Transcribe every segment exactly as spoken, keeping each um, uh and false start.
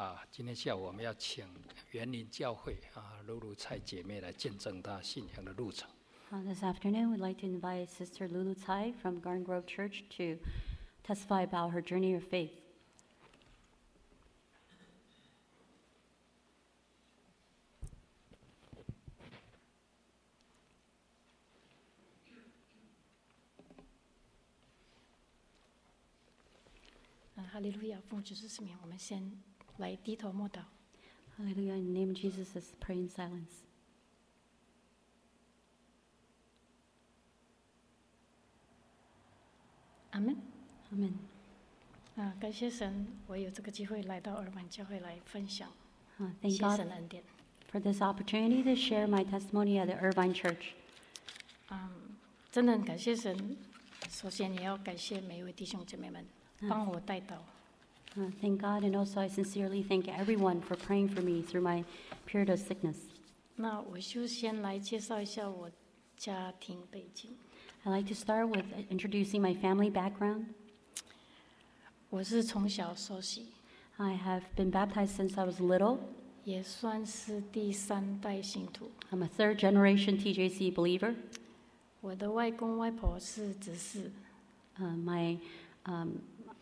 啊，今天下午我们要请园林教会啊露露蔡姐妹来见证她信仰的路程。 Uh, this afternoon, we'd like to invite Sister Lulu Tsai from Garden Grove Church to testify about her journey of faith. 哈利路亚，奉主之名，我们先来低头默祷。 Hallelujah. In the name of Jesus, let's pray in silence. 阿门。 Amen. 啊，感谢神，我有这个机会来到尔湾教会来分享， Uh, thank 谢 God 神的恩典。 for this opportunity to share my testimony at the Irvine Church. 嗯，真的很感谢神。首先也要感谢每一位弟兄姐妹们帮我带到。 Uh, thank God, and also I sincerely thank everyone for praying for me through my period of sickness. 那我就先来介绍一下我家庭背景。 I'd like to start with introducing my family background. 我是从小受洗， I have been baptized since I was little. 也算是第三代信徒。 I'm a third generation T J C believer. 我的外公外婆是执事， Uh, my um,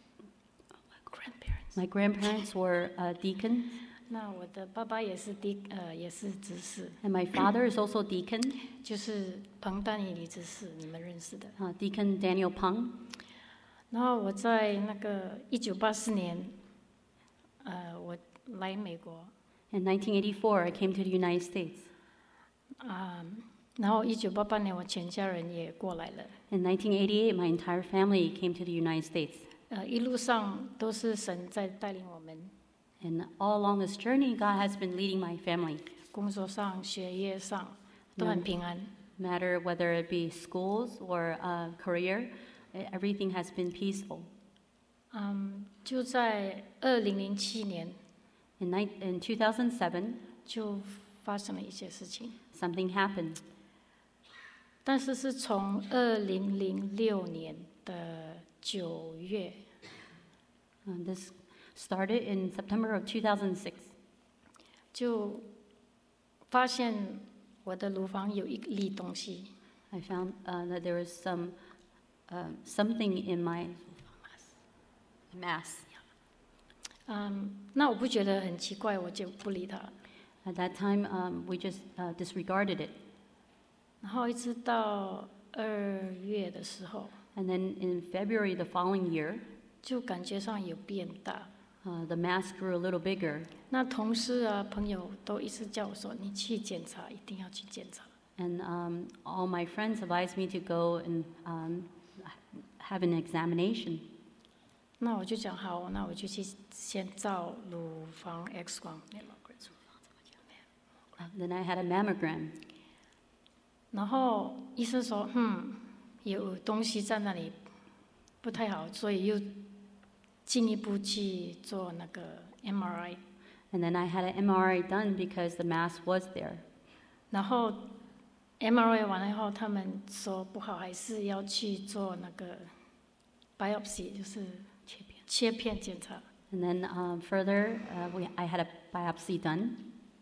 grandparents。 my grandparents were uh, deacons, 那我的爸爸也是第呃也是执事， and my father is also deacon, 就是彭丹尼里执事，你们认识的。 uh, Deacon Daniel Peng. 然后我在那个一九八四年，呃，我来美国 In nineteen eighty-four, I came to the United States. 啊、然后一九八八年我全家人也过来了， In nineteen eighty-eight, my entire family came to the United States. 呃，一路上都是神在带领我们， And all along this journey, God has been leading my family. 工作上、学业上都很平安。 No matter whether it be schools or uh, career, everything has been peaceful. 嗯，就在二零零七年 In, ni- in two thousand seven, 就发生了一些事情， something happened. 但是是从二零零六年的九月， Uh, this started in September of two thousand six. 就发现我的乳房有一粒东西， I found uh, that there was some um, something in my mass. 嗯，那我不觉得很奇怪，我就不理它。 At that time, um, we just uh, disregarded it. 然后一直到二月的时候， And then in February the following year, 就感觉上有变大。 uh, the mass grew a little bigger. 那同事啊、朋友都一直叫我说：“你去检查，一定要去检查。” And um, all my friends advised me to go and um, have an examination. 那我就讲好，那我就去先照乳房 X 光。 Uh, then I had a mammogram. 然后医生说：“嗯，有东西在那里，不太好，所以又进一步去做那个 M R I。” And then I had an M R I done because the mass was there. 然后 M R I 完了以后，他们说不好，还是要去做那个 biopsy， 就是切片切片检查。 And then um, further, uh, we, I had a biopsy done.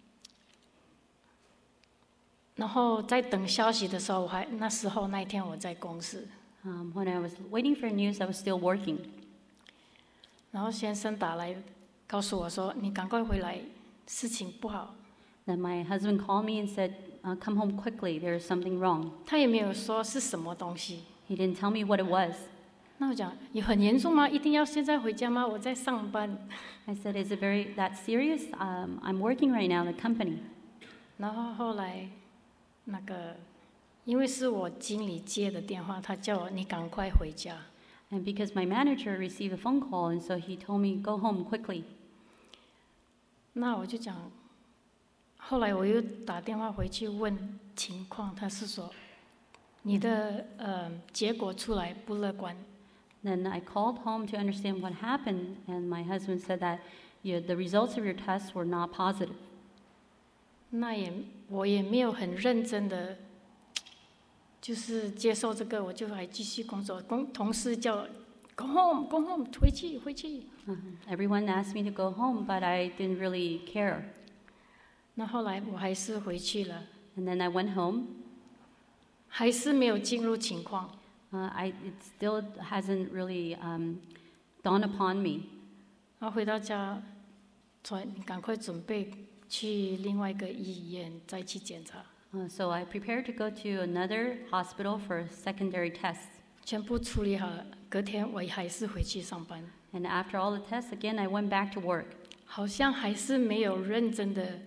然后在等消息的时候，我还那时候那一天我在公司， Um, when I was waiting for news, I was still working. 然后先生打来告诉我说：“你赶快回来，事情不好。” Then my husband called me and said, uh, come home quickly, there is something wrong. 他也没有说是什么东西。 He didn't tell me what it was. 那我讲有很严重吗？一定要现在回家吗？我在上班。 I said, is it very that serious? Um, I'm working right now in the company. 然后后来那个，因为是我经理接的电话，他叫我你赶快回家。 And because my manager received a phone call, and so he told me, go home quickly. 那我就讲，后来我又打电话回去问情况，他是说你的呃结果出来不乐观。 Then I called home to understand what happened, and my husband said that yeah, the results of your tests were not positive. 那也我也没有很认真的，就是接受这个，我就还继续工作。公同事叫 ，Go home, go home， 回去回去。 Uh, everyone asked me to go home, but I didn't really care. 那后来我还是回去了。 And then I went home. 还是没有进入情况。 Uh, I, it still hasn't really um, dawned upon me. 然后回到家，说你赶快准备去另外一个医院再去检查。 Uh, so I prepared to go to another hospital for secondary tests. 全部处理好了，隔天我还是回去上班。 And after all the tests, again, I went back to work. 好像还是没有认真的，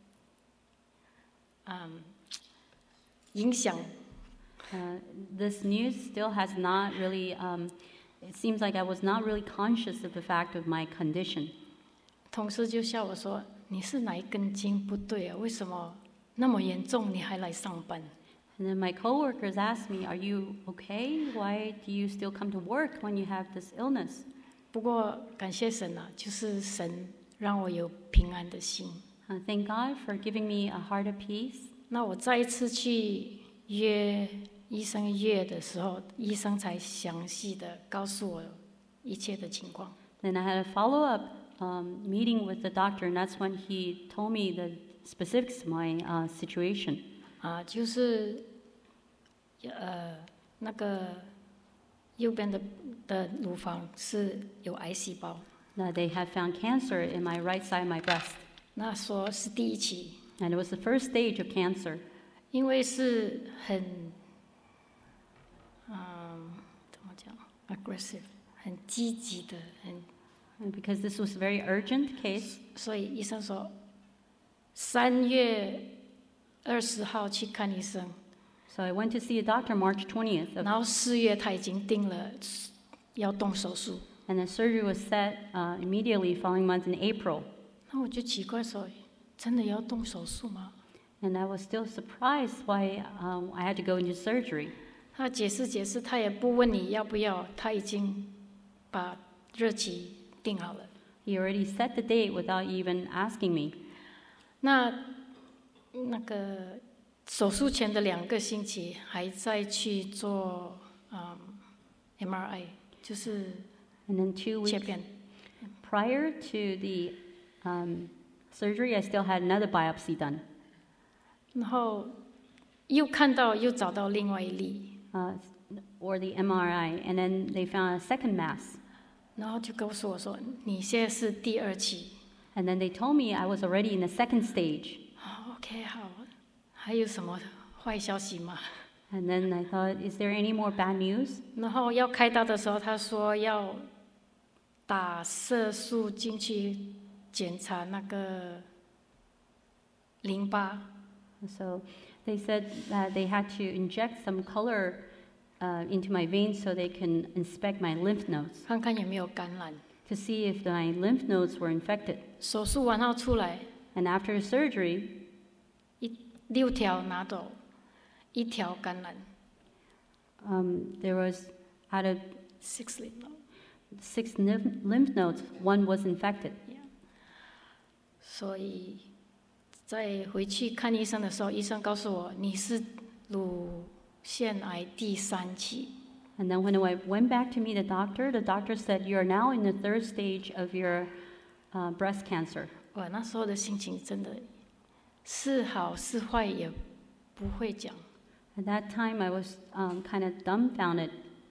嗯，影响。 Uh, this news still has not really, um, it seems like I was not really conscious of the fact of my condition. 同事就笑我说：“你是哪一根筋不对啊？为什么那么严重你还来上班？” And then my coworkers asked me, "Are you okay? Why do you still come to work when you have this illness?" 不过感谢神啊，就是神让我有平安的心。 Uh, thank God for giving me a heart of peace. 那我再一次去约医生约的时候，医生才详细的告诉我一切的情况。 Then I had a follow-up um, meeting with the doctor, and that's when he told me the specifics of my uh, situation. 啊，就是呃那个右边的的乳房是有癌细胞， That they had found cancer in my right side of my breast, 那说是第一期， and it was the first stage of cancer. 因为是很嗯怎么讲 aggressive， 很积极的，很 And because this was a very urgent case, 所以医生说三月二十号去看医生， so I went to see a doctor March twentieth, of, 然后四月他已经定了要动手术。 and the surgery was set uh, immediately following month in April. 那我就奇怪说，真的要动手术吗？ And I was still surprised why um, I had to go into surgery. 他解释解释，他也不问你要不要，他已经把日期定好了。 He already set the date without even asking me. 那那个手术前的两个星期，还在去做嗯 M R I， 就是 And then two 切 weeks 片。 prior to the um, surgery, I still had another biopsy done. 然后又看到又找到另外一例， Uh, or the M R I, and then they found a second mass. 然后就告诉我说你现在是第二期。 And then they told me I was already in the second stage. 好 OK 好，还有什么坏消息吗？ And then I thought, is there any more bad news? 然后要开刀的时候，他说要打色素进去检查那个淋巴。 So they said that they had to inject some color uh, into my veins so they can inspect my lymph nodes 看看有没有感染。 to see if my lymph nodes were infected. 手术完后出来， And after surgery, 六条拿走，一条感染。 um, there was, out of Six lymph node. six lymph lymph nodes, one was infected. 所以在回去看医生的时候，医生告诉我你是乳腺癌第三期。 And then when I went back to meet the doctor, the doctor said, you are now in the third stage of your uh, breast cancer. 我那时候的心情真的是好是坏也不会讲。 At that time, I was um, kind of dumbfounded.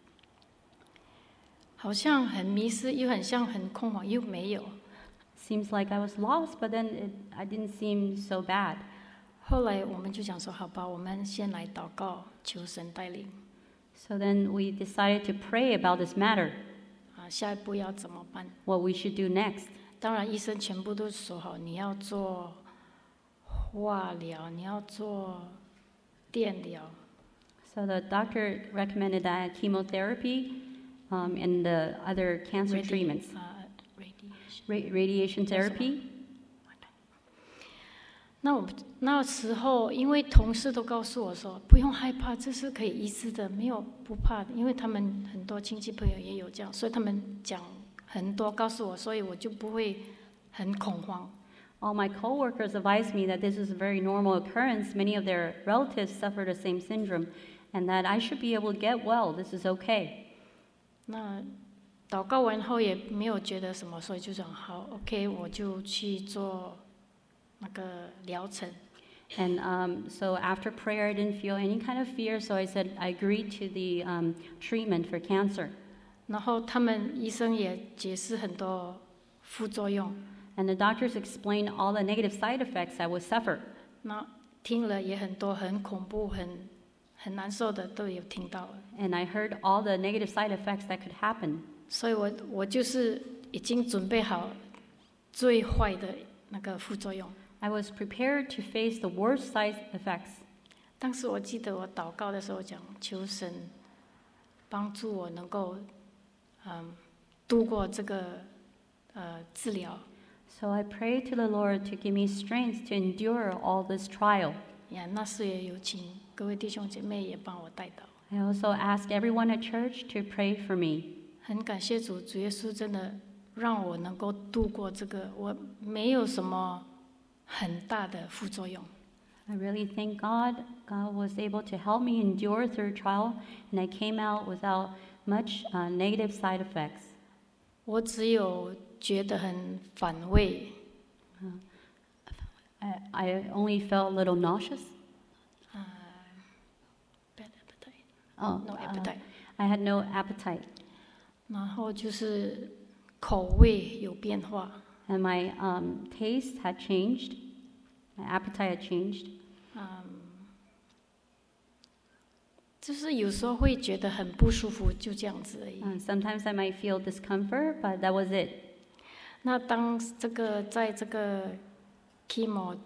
好像很迷失，又很像很空旷，又没有。 Seems like I was lost, but then it, I didn't seem so bad. 后来我们就想说，好吧，我们先来祷告，求神带领。 So then we decided to pray about this matter, 啊，下一步要怎么办？ what we should do next. 当然，医生全部都说好，你要做化疗，你要做电疗。 So the doctor recommended that chemotherapy um, and the other cancer Radi- treatments, 啊 radiation ra- radiation therapy. 那我们那时候，因为同事都告诉我说，不用害怕，这是可以医治的，没有不怕的。因为他们很多亲戚朋友也有这样，所以他们讲很多告诉我，所以我就不会很恐慌。 All my coworkers advised me that this is a very normal occurrence. Many of their relatives suffer the same syndrome, and that I should be able to get well. This is okay. 那祷告完后也没有觉得什么，所以就讲好 ，OK， 我就去做那个疗程。 And um, so after prayer, I didn't feel any kind of fear, so I said I agreed to the um, treatment for cancer. 然后他们医生也解释很多副作用， And the doctors explained all the negative side effects I would suffer. 那听了也很多很恐怖、很很难受的都有听到了。 And I heard all the negative side effects that could happen. 所以我我就是已经准备好最坏的那个副作用。 I was prepared to face the worst side effects. 当时我记得我祷告的时候讲，求神帮助我能够，嗯，度过这个呃治疗。 So I prayed to the Lord to give me strength to endure all this trial. 呀，那时也有请各位弟兄姐妹也帮我带祷。 I also asked everyone at church to pray for me. 很感谢主，主耶稣真的让我能够度过这个，我没有什么很大的副作用。 I really thank God. God was able to help me endure through trial, and I came out without much uh, negative side effects. 我只有觉得很反胃， I, I only felt a little nauseous. bad appetite， Oh, no uh, appetite， I had no appetite, 然后就是口味有变化， and my um, taste had changed. My appetite had changed. 就是有时候会觉得很不舒服，就这样子而已。 Uh, sometimes I might feel discomfort, but that was it. 那当这个在这个 chemo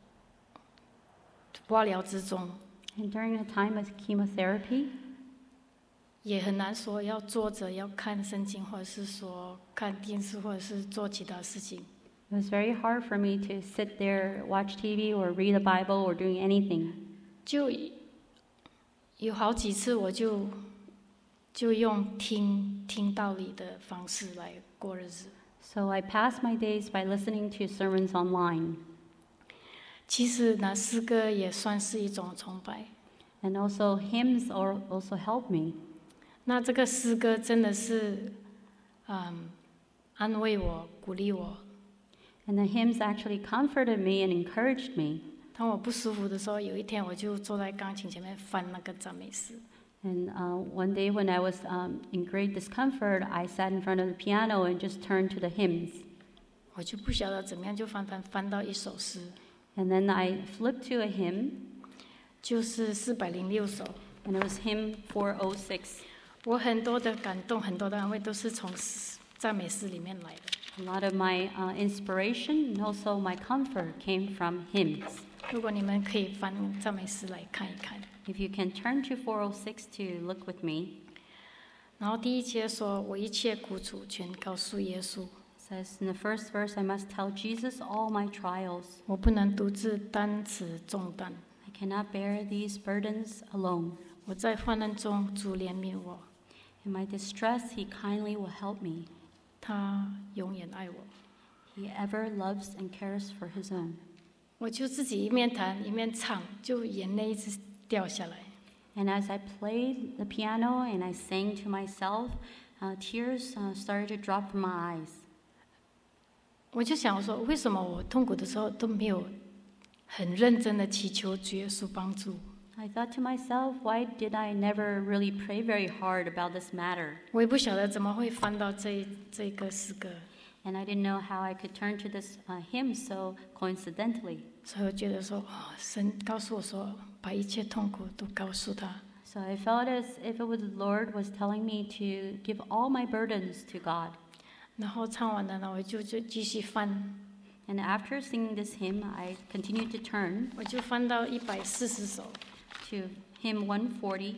化疗之中， And during the time of chemotherapy, 也很难说要坐着要看圣经，或者是说看电视，或者是做其他事情。 it was very hard for me to sit there, watch T V, or read the Bible, or doing anything. 就有好几次，我就就用听听道理的方式来过日子。 So I passed my days by listening to sermons online. 其实呢，诗歌也算是一种崇拜。 And also hymns al- also helped me. 那这个诗歌真的是，嗯，安慰我、鼓励我。 And the hymns actually comforted me and encouraged me. 当我不舒服的时候，有一天我就坐在钢琴前面翻那个赞美诗。 And uh, one day when I was um, in great discomfort, I sat in front of the piano and just turned to the hymns. 我就不晓得怎么样，就翻翻翻到一首诗， And then I flipped to a hymn, 就是四百零六首。 and it was hymn four oh six. 我很多的感动，很多的安慰，都是从诗赞美诗里面来的。 A lot of my uh, inspiration and also my comfort came from hymns. 如果你们可以翻赞美诗来看一看。 If you can turn to four oh six to look with me, 然后第一节说：“我一切苦楚全告诉耶稣， it says in the first verse, I must tell Jesus all my trials. 我不能独自担此重担。 I cannot bear these burdens alone. 我在患难中，主怜悯我， In my distress, he kindly will help me. 他永远爱我。” He ever loves and cares for his own. 我就自己一面弹一面唱，就眼泪一直掉下来。 And as I played the piano and I sang to myself, uh, tears uh, started to drop from my eyes. 我就想说，为什么我痛苦的时候都没有很认真的祈求主耶稣帮助？ I thought to myself, why did I never really pray very hard about this matter? 我也不晓得怎么会翻到这这个诗歌， And I didn't know how I could turn to this uh, hymn so coincidentally. 所以我觉得说，哦，神告诉我说，把一切痛苦都告诉他。 So I felt as if it was the Lord was telling me to give all my burdens to God. 然后唱完了呢，我就就继续翻， And after singing this hymn, I continued to turn 我就翻到一百四十首。 to hymn one forty.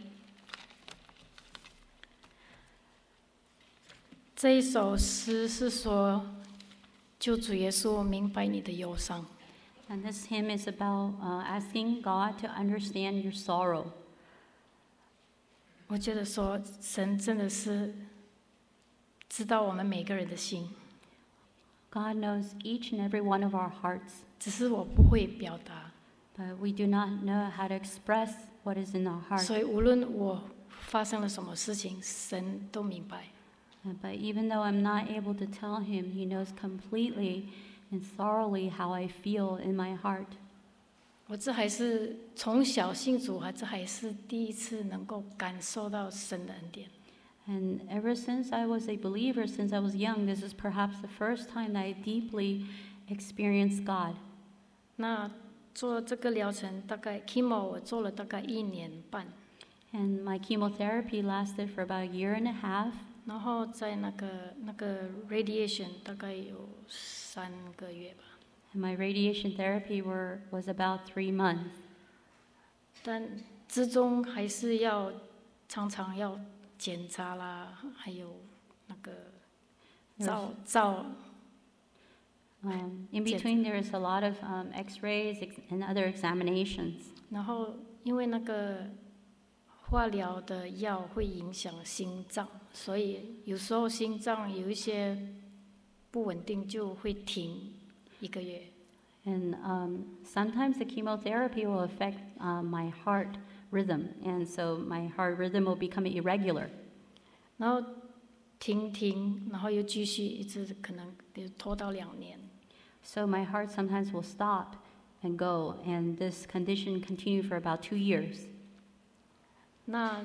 这一首诗是说，救主耶稣，我明白你的忧伤。 And this hymn is about uh, asking God to understand your sorrow. 我觉得说，神真的是知道我们每个人的心， God knows each and every one of our hearts, 只是我不会表达。 but we do not know how to express what is in our heart. 所以无论我发生了什么事情，神都明白。 Uh, But even though I'm not able to tell him, he knows completely and thoroughly how I feel in my heart. 我这还是从小信主，还这还是第一次能够感受到神的恩典。 And ever since I was a believer, since I was young, this is perhaps the first time that I deeply experienced God. 那做这个疗程大概 chemo 我做了大概一年半， And my chemotherapy lasted for about a year and a half. 然后在那个那个 radiation 大概有三个月吧。 And my radiation therapy were, was about three months. 但之中还是要常常要检查啦，还有那个照照。 Um, in between, there is a lot of um, X-rays ex- and other examinations. 然后因为那个化疗的药会影响心脏，所以有时候心脏有一些不稳定，就会停一个月。 And um, sometimes the chemotherapy will affect uh, my heart rhythm, and so my heart rhythm will become irregular. 然后停停，然后又继续一直可能比如拖到两年。 So my heart sometimes will stop and go, and this condition continued for about two years. 那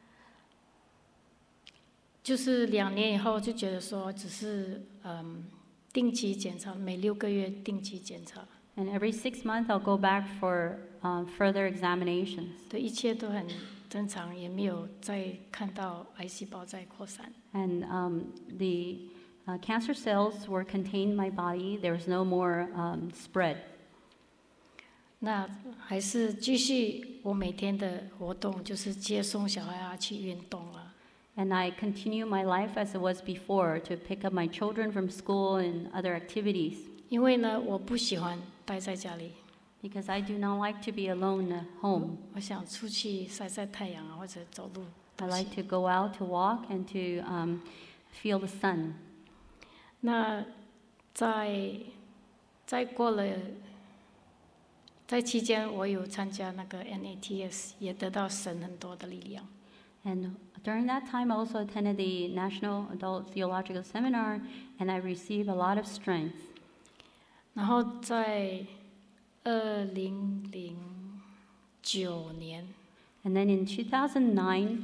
就是两年以后就觉得说，只是嗯定期检查，每六个月定期检查， And every six months, I'll go back for uh, further examinations. 对，一切都很正常，也没有再看到癌细胞在扩散。 And um, the uh, cancer cells were contained in my body. There was no more um, spread. 那还是继续我每天的活动，就是接送小孩啊，去运动啊。 And I continue my life as it was before, to pick up my children from school and other activities. 因为呢，我不喜欢待在家里， Because I do not like to be alone at home. 我想出去晒晒太阳啊，或者走路 I 都行。 like to go out to walk and to um, feel the sun. 那在在过了，在期间我有参加那个 N A T S， 也得到神很多的力量。 And during that time, I also attended the National Adult Theological Seminar, and I received a lot of strength. 然后在二零零九年， And then in two thousand nine,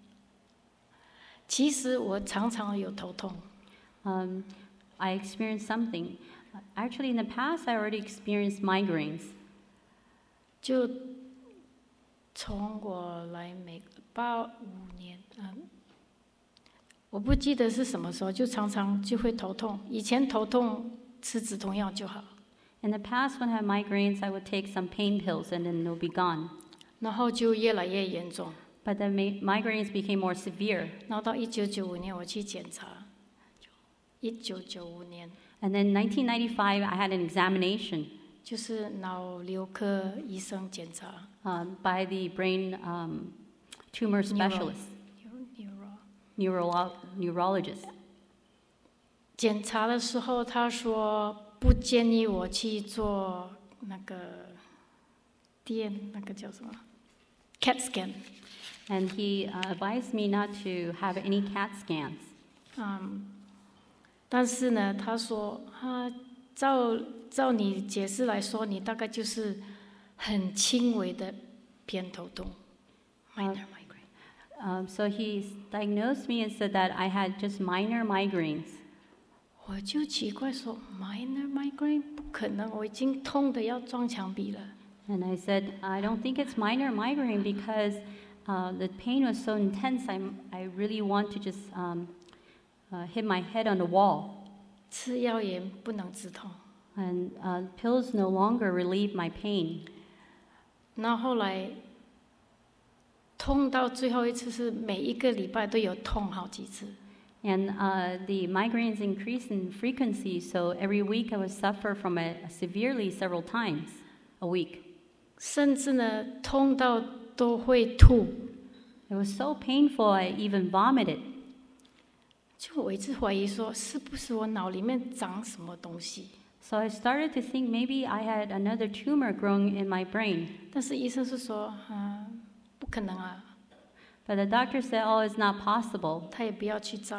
其实我常常有头痛， um, I experienced something. Actually, in the past, I already experienced migraines. 就从我来美八五年，嗯，我不记得是什么时候，就常常就会头痛。以前头痛吃止痛药就好， In the past, when I had migraines, I would take some pain pills and then they'll be gone. 然后就越来越严重。 But the mi- migraines became more severe. 然后到一九九五年我去检查，一九九五年 And then nineteen ninety-five, I had an examination 就是脑瘤科医生检查 um, by the brain um, tumor specialist, neuro neuro- neurologist. 检查的时候，他说不建议我去做那个电，那个叫什么 CAT scan。 And he uh, advised me not to have any CAT scans. 嗯，但是呢，他说他照照你解释来说，你大概就是很轻微的偏头痛 （minor migraine）。 Um, so he diagnosed me and said that I had just minor migraines. 我就奇怪说 ，minor migraine 不可能，我已经痛得要撞墙壁了。 And I said, I don't think it's minor migraine because uh, the pain was so intense. I'm, I really want to just um, uh, hit my head on the wall. 吃药也不能止痛。 And uh, pills no longer relieve my pain. 那后来痛到最后一次是每一个礼拜都有痛好几次。 And uh, the migraines increased in frequency, so every week I would suffer from it severely several times a week. 甚至呢，痛到都会吐。 It was so painful, I even vomited. 就我一直怀疑说，是不是我脑里面长什么东西？ So I started to think maybe I had another tumor growing in my brain. 但是医生是说，嗯，不可能啊， But the doctor said, oh, it's not possible. 他也不要去照。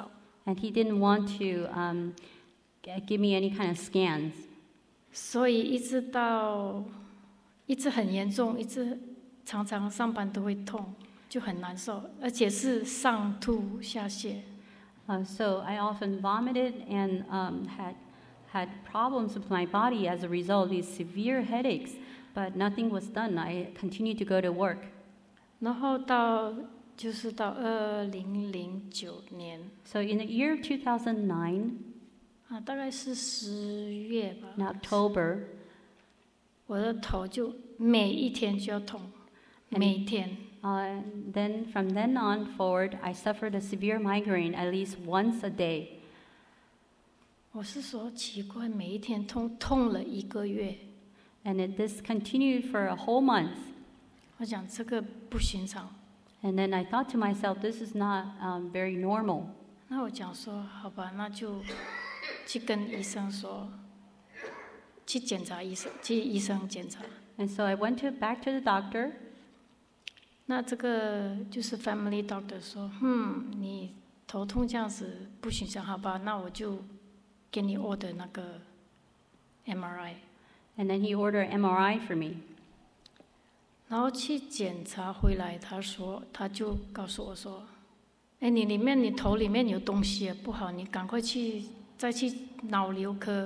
and he didn't want to um, give me any kind of scans. 所以一直到一直很严重，一直常常上班都会痛，就很难受，而且是上吐下泻。 Uh, so I often vomited and um, had had problems with my body as a result of these severe headaches, but nothing was done. I continued to go to work. 然后到就是到二零零九年 So in the year two thousand nine, 啊，大概是十月吧 in October, 我的头就每一天就要痛，每一天。 uh, then from then on forward, I suffered a severe migraine at least once a day. 我是说奇怪，每一天痛痛了一个月。 And it, this continued for a whole month. 我想这个不寻常。 And then I thought to myself, this is not um, very normal. 那我讲说，好吧，那就去跟医生说，去检查医生，去医生检查。 And so I went to back to the doctor. 那这个就是 family doctor 说，嗯，你头痛这样子不寻常，好吧，那我就给你 order 那个 M R I。 And then he ordered an M R I for me. 然后去检查回来，他说，他就告诉我说，哎，你里面你头里面有东西不好，你赶快去再去脑瘤科。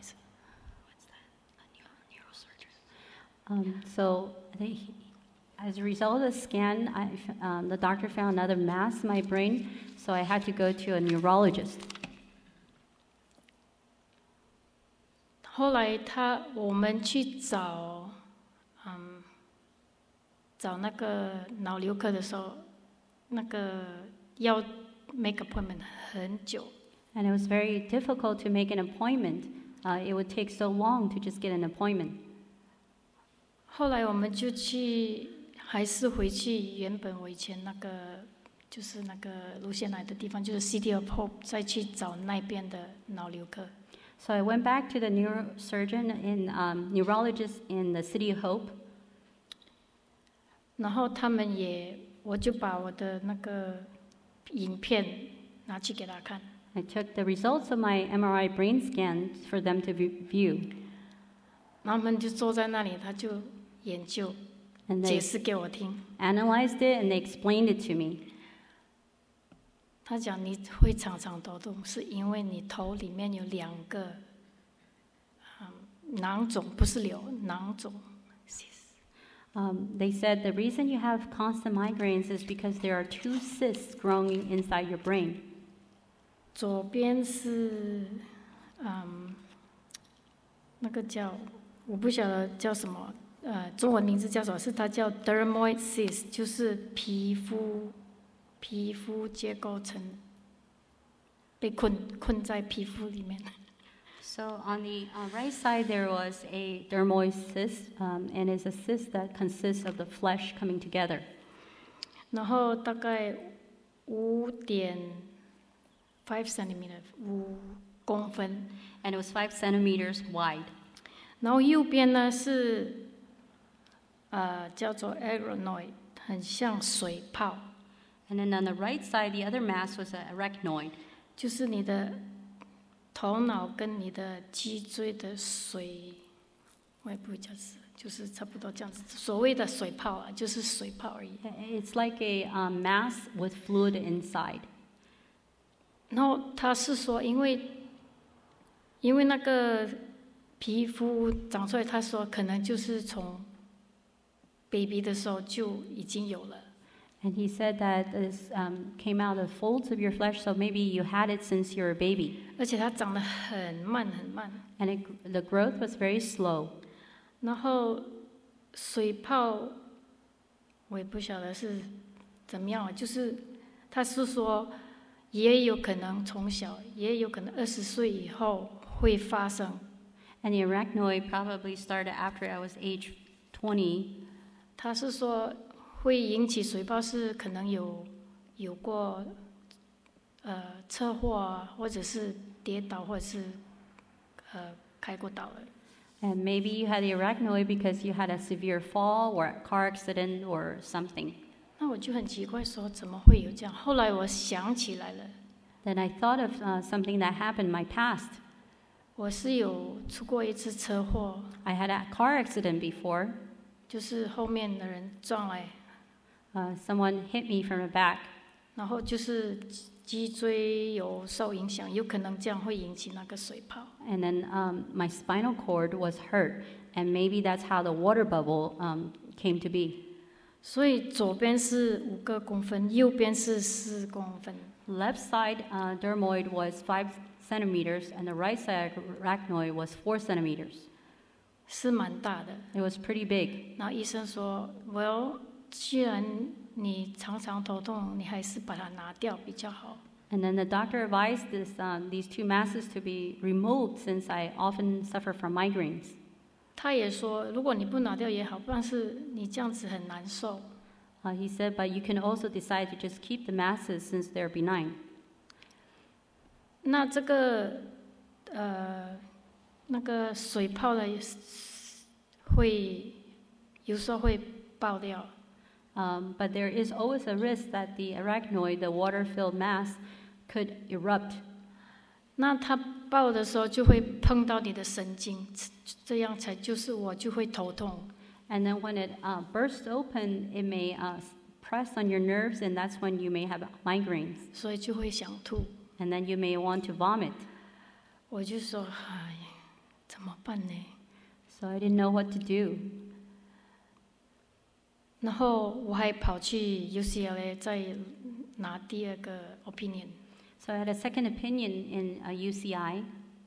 Um, so they, as a result of the scan, I, um, the doctor found another mass in my brain, so I had to go to a neurologist. 后来他我们去找，嗯，找那个脑瘤科的时候，那个要 make appointment 很久。 And it was very difficult to make an appointment. Uh, it would take so long to just get an appointment. 后来我们就去，还是回去原本我以前那个，就是那个卢线来的地方，就是 City of Hope， 再去找那边的脑瘤科。 So I went back to the neurosurgeon and um, neurologist in the City of Hope. 然后他们也，我就把我的那个影片拿去给他看。 I took the results of my M R I brain scan for them to view. 然后他们就坐在那里，他就研究， And 解 they 释给我听。 analyzed it and they explained it to me. 他讲你会常常头痛，是因为你头里面有两个，嗯，囊肿，不是瘤，囊肿。 Um, they said the reason you have constant migraines is because there are two cysts growing inside your brain. 左边是，嗯，那个叫我不晓得叫什么，呃，中文名字叫什么？是它叫 dermoid cyst， 就是皮肤皮肤结构层被困困在皮肤里面。 So on the uh, right side there was a dermoid cyst, um, and it's a cyst that consists of the flesh coming together. 然后大概五点 five centimeter 五公分， And it was five centimeters wide. 然后右边呢是呃叫做 arachnoid， 很像水泡， And then on the right side, the other mass was an arachnoid. 就是你的头脑跟你的脊椎的水，我也不会讲是，就是差不多这样子。所谓的水泡啊，就是水泡而已。 It's like a um, mass with fluid inside. 然后他是说，因为因为那个皮肤长出来，他说可能就是从 baby 的时候就已经有了。 And he said that this um, came out of folds of your flesh, so maybe you had it since you were a baby. 而且它长得很慢很慢。 And it, the growth was very slow. 然后水泡，我也不晓得是怎么样啊，就是他是说，也有可能从小，也有可能二十岁以后会发生。 And the arachnoid probably started after I was age twenty. 他是说会引起水泡，是可能有有过呃车祸啊，或者是跌倒，或者是呃开过刀的。 And maybe you had the arachnoid because you had a severe fall or a car accident or something. 那我就很奇怪，说怎么会有这样？后来我想起来了， Then I thought of uh, something that happened in my past. 我是有出过一次车祸， I had a car accident before. 就是后面的人撞来， Uh, someone hit me from the back. 然后就是脊椎有受影响，有可能这样会引起那个水泡。 And then um, my spinal cord was hurt. And maybe that's how the water bubble um, came to be. 所以左边是五个公分，右边是四公分。 Left side uh, dermoid was five centimeters, and the right side arachnoid was four centimeters. 是蛮大的。 It was pretty big. 然后医生说 ：“Well， 既然你常常头痛，你还是把它拿掉比较好。” And then the doctor advised this, um, these two masses to be removed since I often suffer from migraines. 他也说，如果你不拿掉也好，但是你这样子很难受。 Uh, he said, but you can also decide to just keep the masses since they're benign. 那这个呃那个水泡的会有时候会爆掉。 Um, but there is always a risk that the arachnoid, the water-filled mass, could erupt. 那它爆的时候就会碰到你的神经，这样才就是我就会头痛。 And then when it uh, bursts open, it may uh, press on your nerves, and that's when you may have migraines. 所以就会想吐。 And then you may want to vomit. 我就说，哎，怎么办呢？ So I didn't know what to do. 然后我还跑去 U C L A 再拿第二个 opinion。 So I had a second opinion in uh, U C I.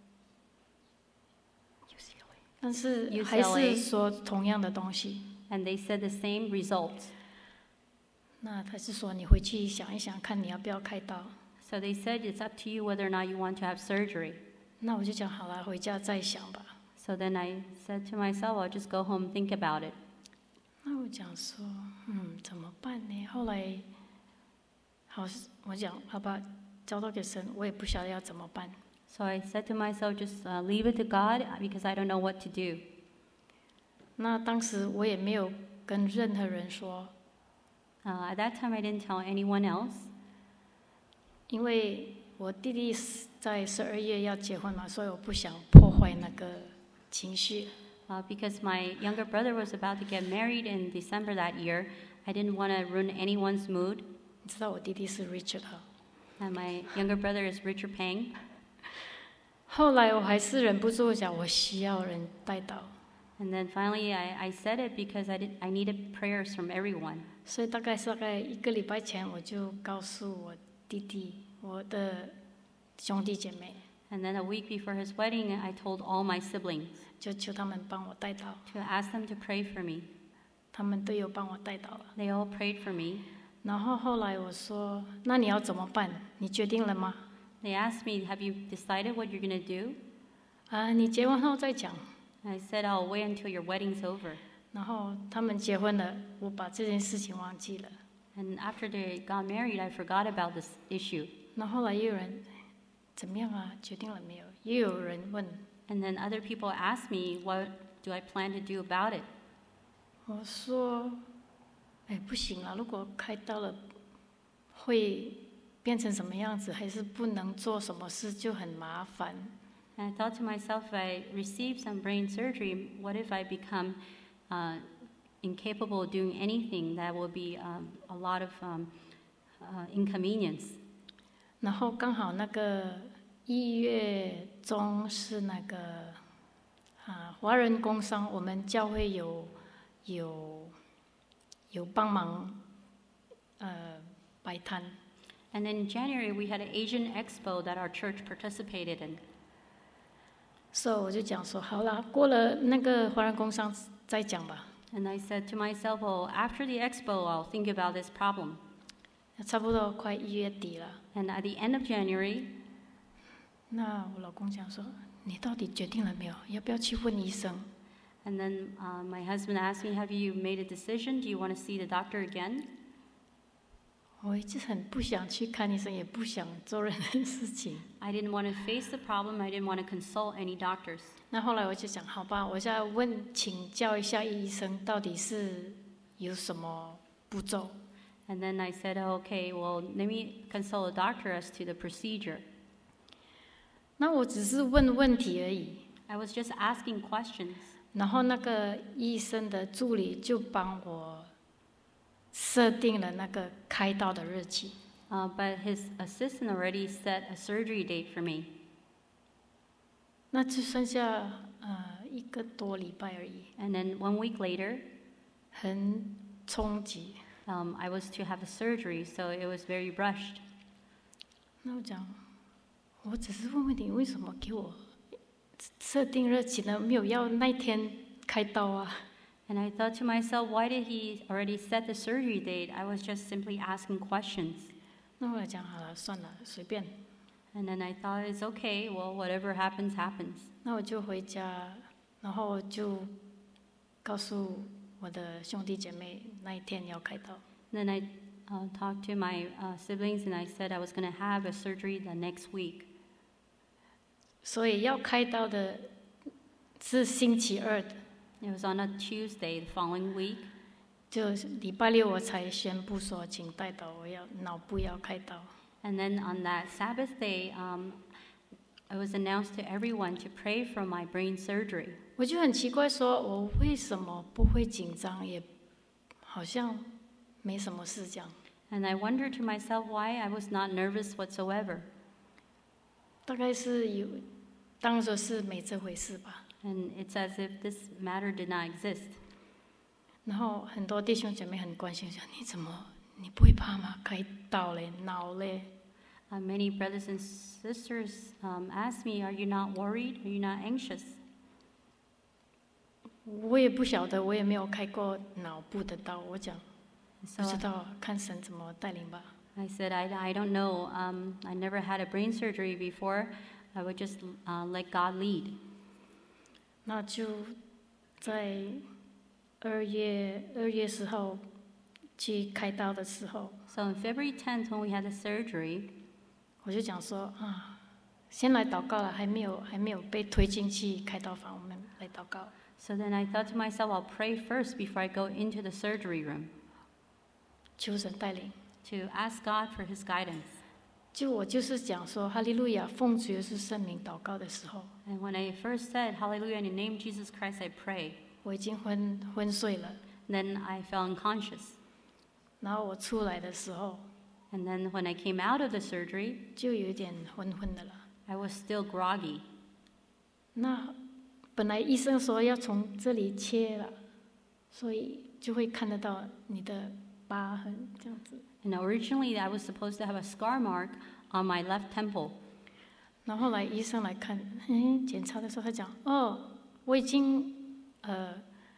但是 U C L A 还是说同样的东西。 And they said the same results. 那他是说你回去想一想，看你要不要开刀。 So they said it's up to you whether or not you want to have surgery. 那我就讲好了，回家再想吧。 So then I said to myself, I'll just go home and think about it. 那我讲说，嗯，怎么办呢？后来，好，我讲好吧，交托给神，我也不晓得要怎么办。 So I said to myself, just uh, leave it to God because I don't know what to do. 那当时我也没有跟任何人说， Uh, at that time, I didn't tell anyone else 因为我弟弟在十二月要结婚嘛，所以我不想破坏那个情绪。 uh, because my younger brother was about to get married in December that year. I didn't want to ruin anyone's mood. 你知道我弟弟是 Richard 哈。 And my younger brother is Richard Pang. 后来我还是忍不住讲，我需要人带祷。 And then finally, I, I said it because I, did, I needed prayers from everyone. 所以大概大概一个礼拜前，我就告诉我弟弟、我的兄弟姐妹， And then a week before his wedding, I told all my siblings 就求他们帮我带祷。 to ask them to pray for me. 他们都有帮我带祷了。 They all prayed for me. 然后后来我说：“那你要怎么办？你决定了吗？” They asked me, have you decided what you're going to do? 啊，你结婚后再讲。 I said, I'll wait until your wedding's over. 然后他们结婚了，我把这件事情忘记了。 And after they got married, I forgot about this issue. 那后来也有人怎么样啊？决定了没有？也有人问。 And then other people asked me, what do I plan to do about it? 我说：“哎，不行了，如果开刀了，会变成什么样子？还是不能做什么事，就很麻烦。” And I thought to myself, if I receive some brain surgery, what if I become uh, incapable of doing anything? That will be um, a lot of um, uh, inconvenience. 然后刚好那个一月中是那个啊华人工商，我们教会有有有帮忙呃摆摊。 And then in January, we had an Asian expo that our church participated in. 所以我就讲说，好啦，过了那个华人工商再讲吧。 And I said to myself, well, after the expo, I'll think about this problem. 差不多快一月底了， And at the end of January, 那我老公讲说，你到底决定了没有？要不要去问医生？ and then uh, my husband asked me, have you made a decision? Do you want to see the doctor again? 我一直很不想去看医生，也不想做任何事情。 I didn't want to face the problem. I didn't want to consult any doctors. 那后来我就想，好吧，我现在问请教一下医生，到底是有什么步骤？ And then I said, oh, okay, well, let me consult a doctor as to the procedure. 那我只是问问题而已。 I was just asking questions. 然后那个医生的助理就帮我设定了那个开刀的日期。 Uh, but his assistant already set a surgery date for me. 那就剩下呃一个多礼拜而已。 And then one week later, 很冲击。 um, I was to have a surgery, so it was very rushed. 那我讲，我只是问问你，为什么给我设定日期呢？没有要那天开刀啊。 And I thought to myself, why did he already set the surgery date? I was just simply asking questions. 那我讲好了，算了，随便。 And then I thought it's okay. Well, whatever happens, happens. 那我就回家，然后就告诉我的兄弟姐妹那一天要开刀。 Then I uh, talked to my uh, siblings and I said I was going to have a surgery the next week. 所以要开刀的是星期二的。 It was on a Tuesday the following week. 就礼拜六我才宣布说，请代祷，我要脑部要开刀。 And then on that Sabbath day, um, it was announced to everyone to pray for my brain surgery. 我就很奇怪说，我为什么不会紧张，也好像没什么事这样。 And I wondered to myself why I was not nervous whatsoever. 大概是有当作是没这回事吧。 And it's as if this matter did not exist. 然后很多弟兄姐妹很关心，说你怎么你不会怕吗？开刀嘞，脑嘞。 Uh, many brothers and sisters um, asked me, "Are you not worried? Are you not anxious?" 我也不晓得，我也没有开过脑部的刀，我讲 So 不知道，看神怎么带领吧。 I said, I, I don't know. Um, I never had a brain surgery before. I would just uh, let God lead. 那就在二月二月十号去开刀的时候， So on February tenth, when we had the surgery, 我就讲说啊，先来祷告了，还没有还没有被推进去开刀房，我们来祷告。 so then I thought to myself, I'll pray first before I go into the surgery room 求神带领。 to ask God for His guidance. 就我就是讲说哈利路亚，奉主耶稣圣名祷告的时候， And when I first said, Hallelujah, in the name of Jesus Christ, I pray, 我已经昏昏睡了。 then I fell unconscious. 然后我出来的时候， And then when I came out of the surgery, 就有一点昏昏的了。 I was still groggy. 那本来医生说要从这里切了，所以就会看得到你的疤痕这样子。 And originally, I was supposed to have a scar mark on my left temple. 然后后来医生来看，嗯，检查的时候他讲，哦，我已经呃，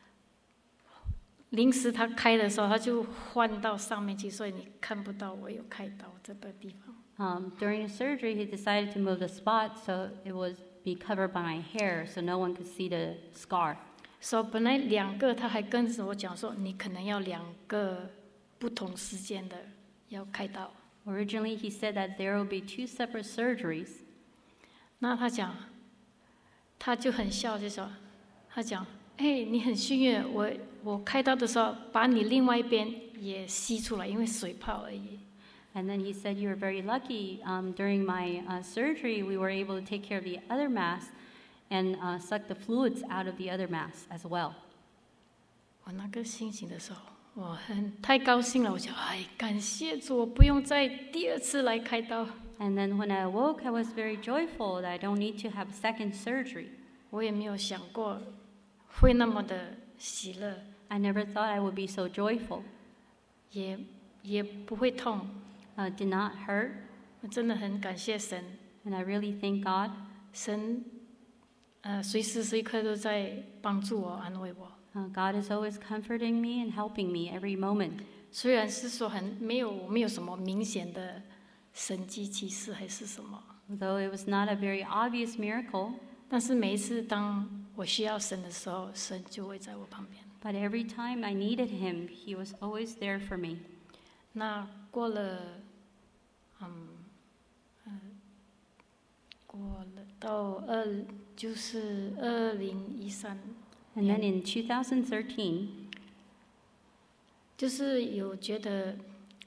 临时他开的时候他就换到上面去，所以你看不到我有开刀这个地方。 Um, during the surgery, he decided to move the spot so it would be covered by my hair so no one could see the scar. 所以本来两个，他还跟我讲说，你可能要两个不同时间的要开刀。 Originally, he said that there will be two separate surgeries. 那他讲，他就很笑，就说，他讲，哎，你很幸运，我我开刀的时候把你另外一边也吸出来，因为水泡而已。 And then he said, you were very lucky. Um, during my uh, surgery, we were able to take care of the other mass and uh, suck the fluids out of the other mass as well. 我那个心情的时候，我很太高兴了，我就哎，感谢主，我不用再第二次来开刀。 And then when I awoke, I was very joyful that I don't need to have a second surgery. 我也没有想过会那么的喜乐， I never thought I would be so joyful. 也也不会痛。 Uh, did not hurt. 我真的很感谢神， And I really thank God. 神呃随时随刻都在帮助我、安慰我。 Uh, God is always comforting me and helping me every moment. 虽然是说很没有没有什么明显的神迹奇事还是什么， Although it was not a very obvious miracle, 但是每一次当我需要神的时候，神就会在我旁边。 but every time I needed Him, He was always there for me. 那过了，嗯，嗯，过了到二就是二零一三， And then in two thousand thirteen, 就是有觉得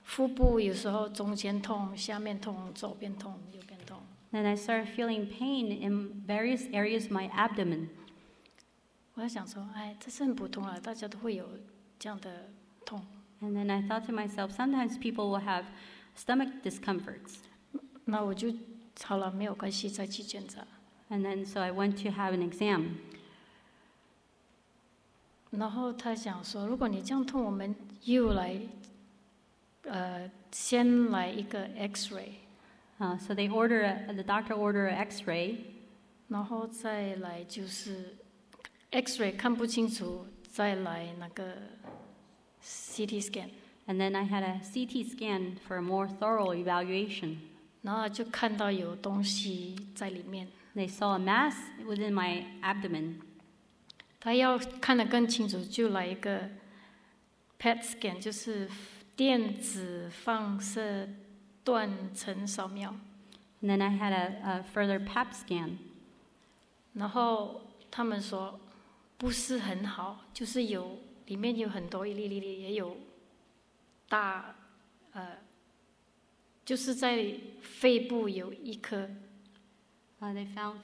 腹部有时候中间痛，下面痛，左边痛，右边痛。 Then I started feeling pain in various areas of my abdomen. 我在想说，哎，这是很普通啊，大家都会有这样的痛。 And then I thought to myself, sometimes people will have stomach discomforts. 那我就好了，没有关系，再去检查。 And then so I went to have an exam. 然后他讲说，如果你这样痛，我们又来，呃，先来一个 X-ray， Uh, so they order a, the doctor ordered an X-ray. 然后再来就是 X-ray 看不清楚，再来那个 C T scan， And then I had a C T scan for a more thorough evaluation. 然后就看到有东西在里面。 They saw a mass within my abdomen. 他要看得更清楚，就来一个 P E T scan， 就是电子放射断层扫描。 And then I had a, a further P A P scan. 然后他们说不是很好，就是有里面有很多一粒粒粒，也有大呃，就是在肺部有一颗。 Uh, they found,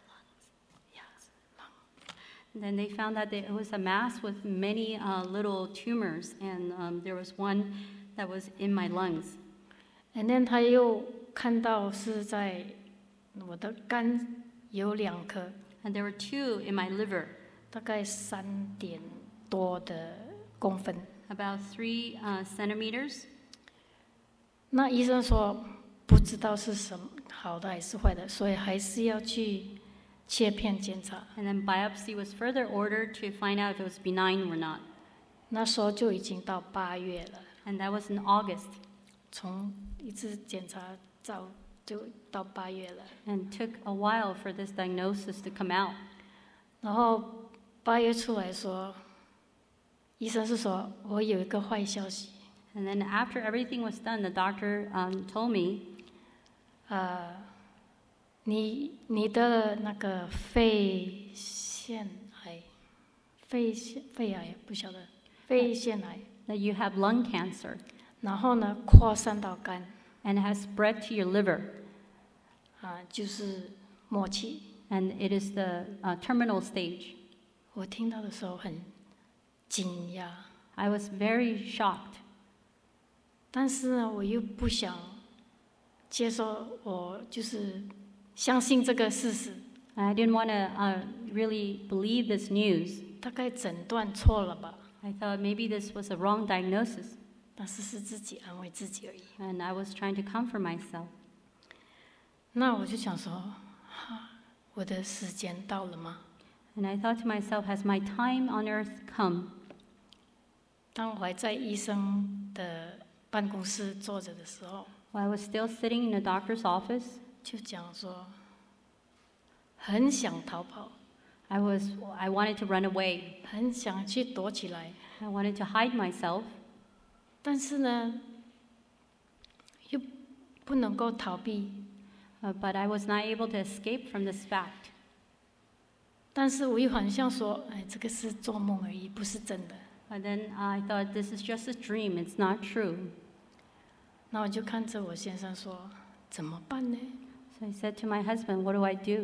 and then they found that there was a mass with many uh, little tumors, and um, there was one that was in my lungs. And then 他又看到是在我的肝有两颗， And there were two in my liver, 大概三点多的公分。 about three uh, centimeters. 那医生说不知道是什么好的还是坏的，所以还是要去切片检查。 And then biopsy was further ordered to find out if it was benign or not. 那时候就已经到八月了， And that was in August, 从一次检查到就到八月了。 and took a while for this diagnosis to come out. 然后八月出来说，医生是说我有一个坏消息， And then after everything was done, the doctor um, told me, 呃，你你的那个肺腺癌，肺腺肺癌不晓得，肺腺癌， that you have lung cancer, 然后呢扩散到肝， and it has spread to your liver, 啊、就是末期。 and it is the uh, terminal stage. 我听到的时候很惊讶， I was very shocked, 但是呢，我又不想接受，我就是相信这个事实。 I didn't want to uh, really believe this news. 大概诊断错了吧， I thought maybe this was a wrong diagnosis, 但是是自己安慰自己而已。 and I was trying to comfort myself. 那我就想说，哈，我的时间到了吗？ And I thought to myself, has my time on earth come? 当我还在医生的办公室坐着的时候， While I was still sitting in the doctor's office, 就讲说，很想逃跑， I was I wanted to run away. 很想去躲起来， I wanted to hide myself, 但是呢，又不能够逃避。 uh, but I was not able to escape from this fact. 但是我又好像说，哎，这个是做梦而已，不是真的。 But then I thought this is just a dream, it's not true. 那我就看着我先生说，怎么办呢？ So I said to my husband, what do I do?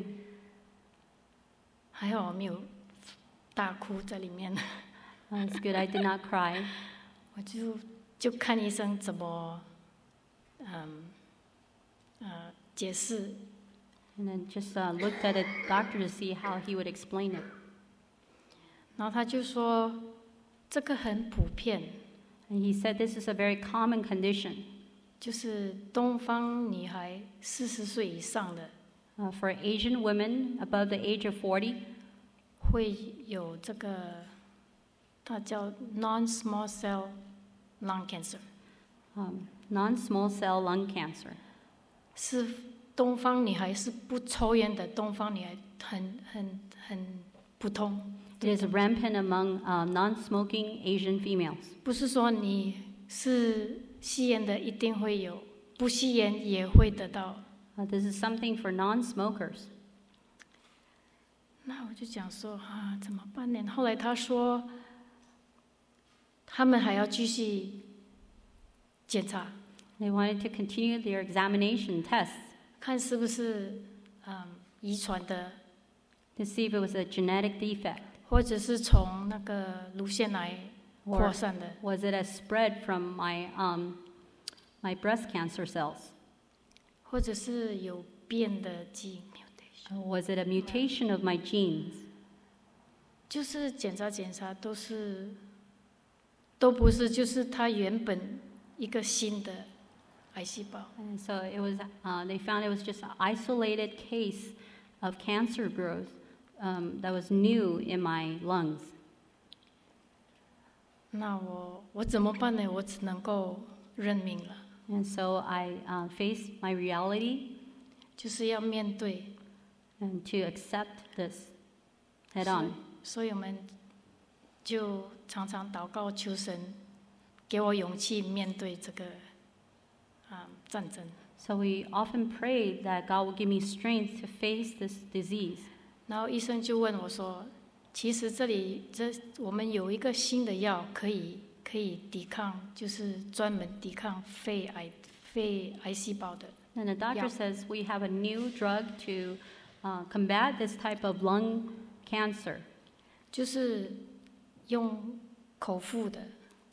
还好我没有大哭在里面， Uh, it's good I did not cry. 我就就看医生怎么，嗯，呃，解释。 And then just uh, looked at the doctor to see how he would explain it. 然后他就说，这个很普遍， And he said this is a very common condition 就是东方女孩四十岁以上的 uh, for Asian women above the age of forty. 会有这个，它叫 non-small cell lung cancer， Um, non-small cell lung cancer. 是东方女孩是不抽烟的东方女孩很很很普通。 It is rampant among uh, non-smoking Asian females. 不是说你是吸烟的一定会有，不吸烟也会得到。 Uh, this is something for non-smokers. 那我就讲说啊，怎么办呢？后来他说，他们还要继续检查， They wanted to continue their examination tests 看是不是嗯遗传的， to see if it was a genetic defect. 或者是从那个乳腺癌扩散的， Was it a spread from my, um, my breast cancer cells? 或者是有变的基因。 Was it a mutation of my genes? 就是检查检查都是，都不是，就是它原本一个新的癌细胞。 And so it was, uh, they found it was just an isolated case of cancer growth um, that was new in my lungs. 那我我怎么办呢？我只能够认命了， And so I uh, faced my reality 就是要面对。 and to accept this head 所以 on. 所以我们就常常祷告求神给我勇气面对这个啊、战争。 So we often pray that God will give me strength to face this disease. 然后医生就问我说：“其实这里这我们有一个新的药可以可以抵抗，就是专门抵抗肺癌肺癌细胞的。 And the doctor Yeah. says we have a new drug to uh, combat this type of lung cancer. 就是用口服的。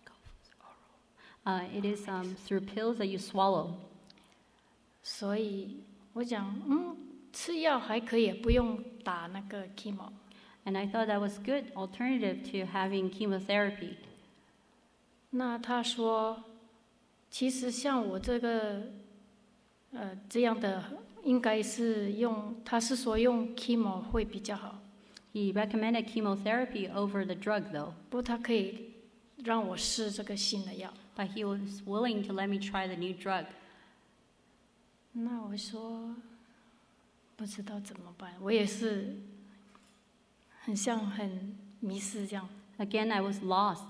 Uh, it is um, through pills that you swallow. 所以我讲，嗯，吃药还可以，不用打那个 chemo。 And I thought that was good alternative to having chemotherapy. 那他说，其实像我这个，呃，这样的，应该是用，他是说用 chemo 会比较好。 He recommended chemotherapy over the drug, though, 不过他可以让我试这个新的药。 but he was willing to let me try the new drug. 那我说，不知道怎么办，我也是很像很迷失这样。 Again, I was lost.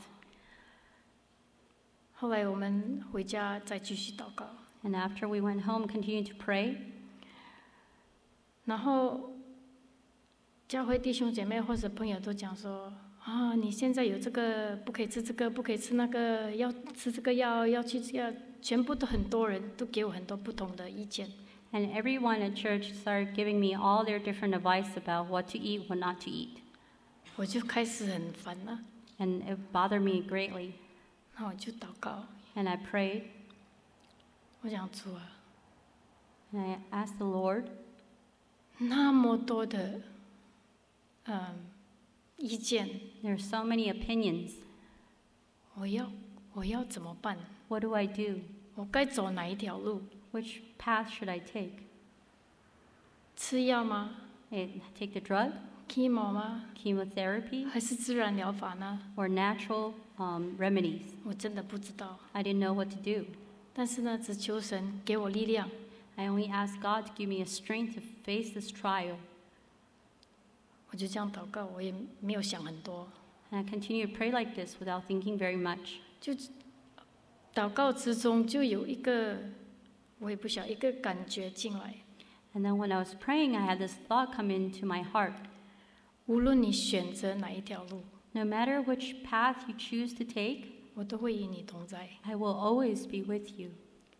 后来我们回家再继续祷告， And after we went home, continued to pray. 然后教会弟兄姐妹或者朋友都讲说啊，你现在有这个不可以吃这个，不可以吃那个，要吃这个药，要去这个，全部都很多人都给我很多不同的意见。 And everyone at church started giving me all their different advice about what to eat, what not to eat. 我就开始很烦了， And it bothered me greatly. 那我就祷告， And I prayed, 我想主啊， and I asked the Lord, 那么多的嗯意见， there are so many opinions. 我要我要怎么办？ What do I do? 我该走哪一条路？ Which path should I take? 吃药吗 Eh, Take the drug, ？chemo 吗？ chemotherapy, 还是自然疗法呢？ or natural um, remedies? 我真的不知道。 I didn't know what to do. 但是呢，只求神给我力量。 I only asked God to give me a strength to face this trial. 我就这样祷告，我也没有想很多， And I continued to pray like this without thinking very much. 就祷告之中就有一个，我也不晓得一个感觉进来。 And then when I was praying, I had this thought come into my heart. 无论你选择哪一条路， No matter which path you choose to take, 我都会与你同在。 I will always be with you.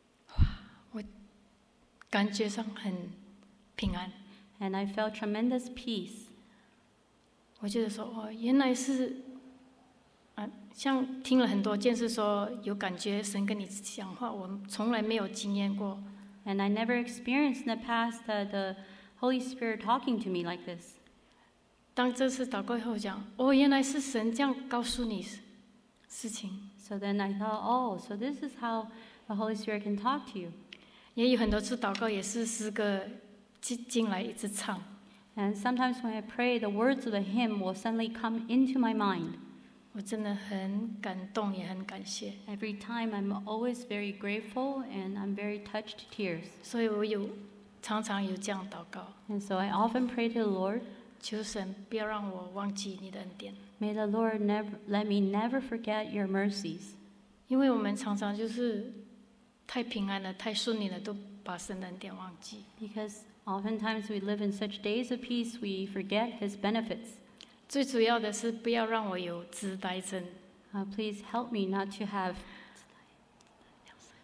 感觉上很平安。 And I felt tremendous peace. 我觉得说，哦，原来是，啊，像听了很多件事说有感觉神跟你讲话，我从来没有经验过。 And I never experienced in the past uh, the Holy Spirit talking to me like this. 当这次祷告以后讲，哦，原来是神这样告诉你事情。 So then I thought, oh, so this is how the Holy Spirit can talk to you. 也有很多次祷告也是诗歌进进来一直唱， And sometimes when I pray, the words of the hymn will suddenly come into my mind. 我真的很感动，也很感谢。 Every time I'm always very grateful and I'm very touched to tears. 所以我有常常有这样祷告， And so I often pray to the Lord, 求神不要让我忘记你的恩典， may the Lord never let me never forget your mercies. 因为我们常常就是太平安了、太顺利了，都把神的恩典忘记。 Because oftentimes we live in such days of peace, we forget his benefits. 最主要的是不要让我有自呆症， Uh, please help me not to have